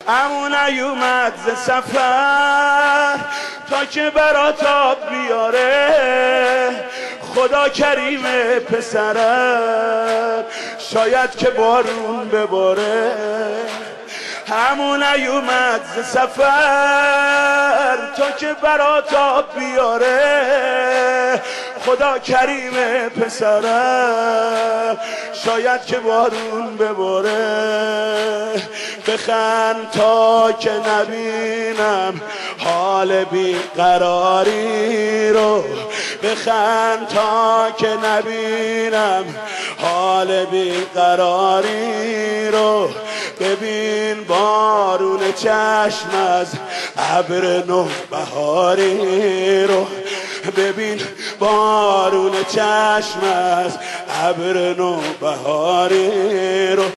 امون نیومد ز سفر تا که برات آب بیاره. خدا کریم پسرم شاید که بارون بباره. همون نیومد ز سفر تا که برات آب بیاره. خدا کریم پسرم شاید که بارون بباره. بخند تا که نبینم حال بیقراری رو. بخند تا که نبینم حال بیقراری رو. ببین بارون چشم از ابر نوبهاری رو. ببین بارون چشم از ابر نوبهاری رو.